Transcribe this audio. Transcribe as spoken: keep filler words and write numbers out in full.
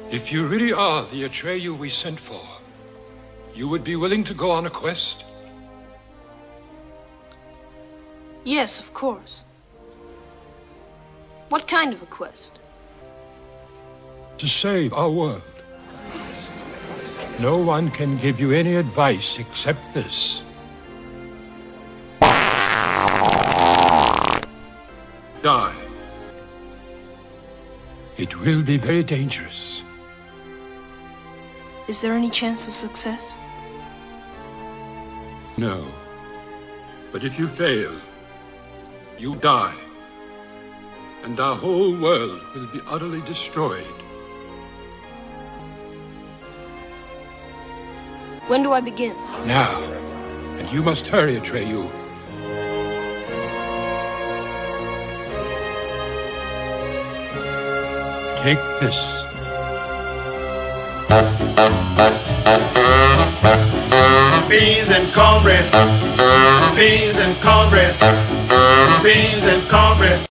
If you really are the Atreyu we sent for, you would be willing to go on a quest? Yes, of course. What kind of a quest? To save our world. No one can give you any advice except this. Die. It will be very dangerous. Is there any chance of success? No. But if you fail, you die. And our whole world will be utterly destroyed. When do I begin? Now. And you must hurry, Atreyu. Take this. Beans and cornbread. Beans and cornbread. Beans and cornbread.